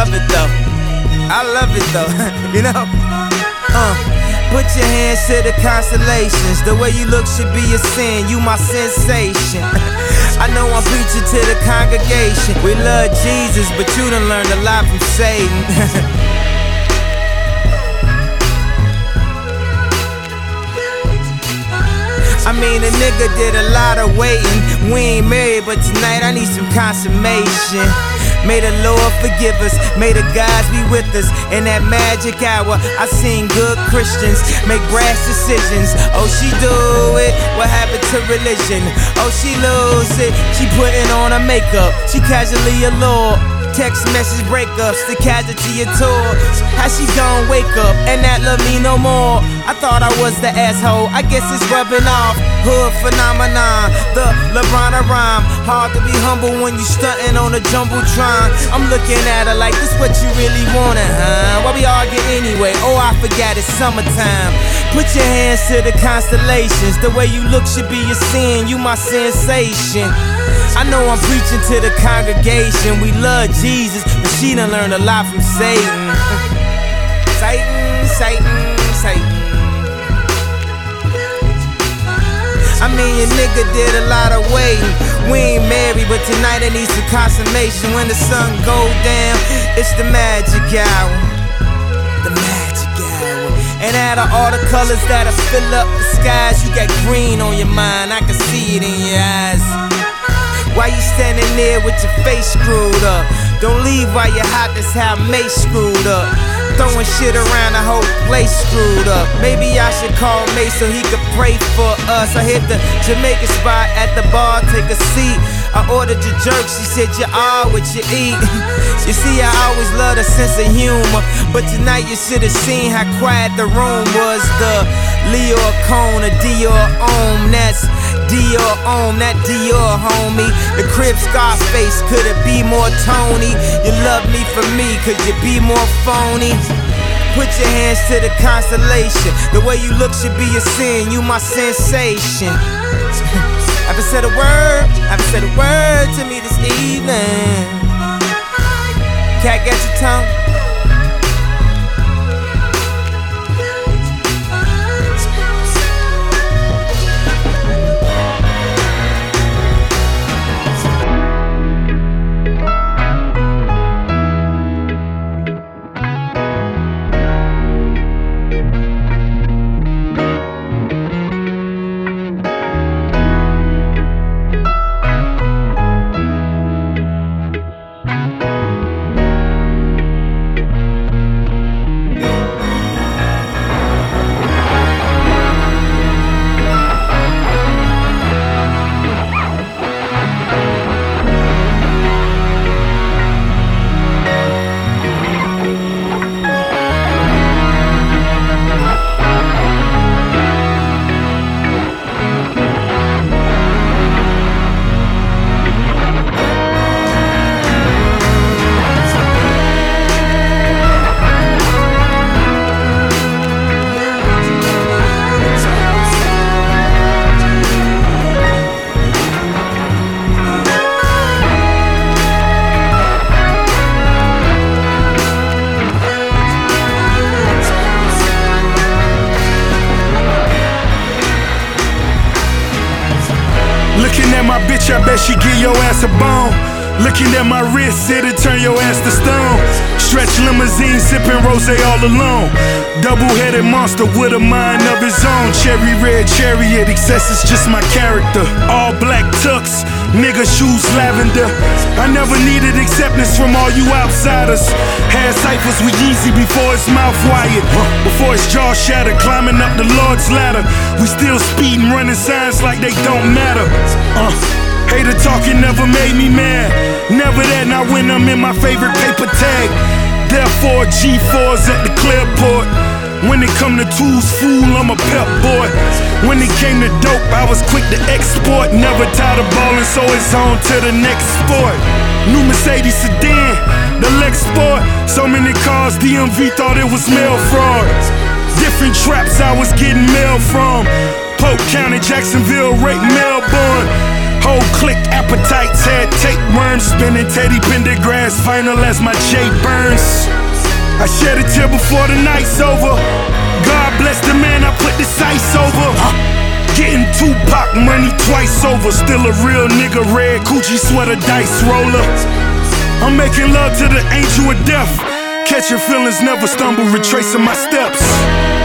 love it though. I love it though. You know? Put your hands to the constellations. The way you look should be a sin. You my sensation. I know I'm preaching to the congregation. We love Jesus, but you done learned a lot from Satan. I mean, a nigga did a lot of waiting. We ain't married, but tonight I need some consummation. May the Lord forgive us, may the gods be with us. In that magic hour, I seen good Christians make brash decisions. Oh, she do it, what happened to religion? Oh, she lose it, she putting on her makeup. She casually allured. Text message breakups, the casualty of tour. How she gon' wake up and not love me no more? I thought I was the asshole, I guess it's rubbing off. Hood phenomenon, the LeBron of rhyme. Hard to be humble when you stuntin' on a jumbotron. I'm looking at her like, this what you really wanted, huh? Why we argue anyway? Oh, I forgot it's summertime. Put your hands to the constellations. The way you look should be a sin, you my sensation. I know I'm preaching to the congregation. We love Jesus, but she done learned a lot from Satan. Satan, Satan, Satan. I mean, your nigga did a lot of waiting. We ain't married, but tonight I need some consummation. When the sun go down, it's the magic hour. The magic hour. And out of all the colors that'll fill up the skies, you got green on your mind, I can see it in your eyes. Why you standing there with your face screwed up? Don't leave while you're hot, that's how Mace screwed up. Throwing shit around, the whole place screwed up. Maybe I should call Mace so he could pray for us. I hit the Jamaican spot at the bar, take a seat. I ordered your jerk, she said you are what you eat. You see, I always loved a sense of humor, but tonight you should have seen how quiet the room was. The Leo Cone, a Dior Ohm, that's Dior Ohm, that Dior homie. The Crib Scarface, could it be more Tony? You love me for me, could you be more phony? Put your hands to the constellation. The way you look should be a sin, you my sensation. Haven't said a word, haven't said a word to me this evening. Cat, got your tongue? Looking at my bitch, I bet she give your ass a bone. Looking at my wrist, it'll turn your ass to stone. Stretch limousine, sipping rosé all alone. Double-headed monster with a mind of his own. Cherry red chariot, excess is just my character. All black tux, nigga shoes lavender. I never needed acceptance from all you outsiders. Had ciphers with Yeezy before his mouth wired. Before his jaw shattered, climbing up the Lord's ladder. We still speeding, running signs like they don't matter. Hater talking never made me mad. Never that, not when I'm in my favorite paper tag. Therefore, G4s at the Clearport. When it come to tools, fool, I'm a pep boy. When it came to dope, I was quick to export. Never tired of ballin', so it's on to the next sport. New Mercedes sedan, the Lex Sport. So many cars, DMV thought it was mail fraud. Different traps I was getting mail from. Polk County, Jacksonville, Rake, Melbourne. Whole click appetites had tapeworms, spinning Teddy Pendergrass final as my J Burns. I shed a tear before the night's over. God bless the man I put the sights over. Getting Tupac money twice over. Still a real nigga, red Gucci sweater dice roller. I'm making love to the angel of death. Catching feelings, never stumble, retracing my steps.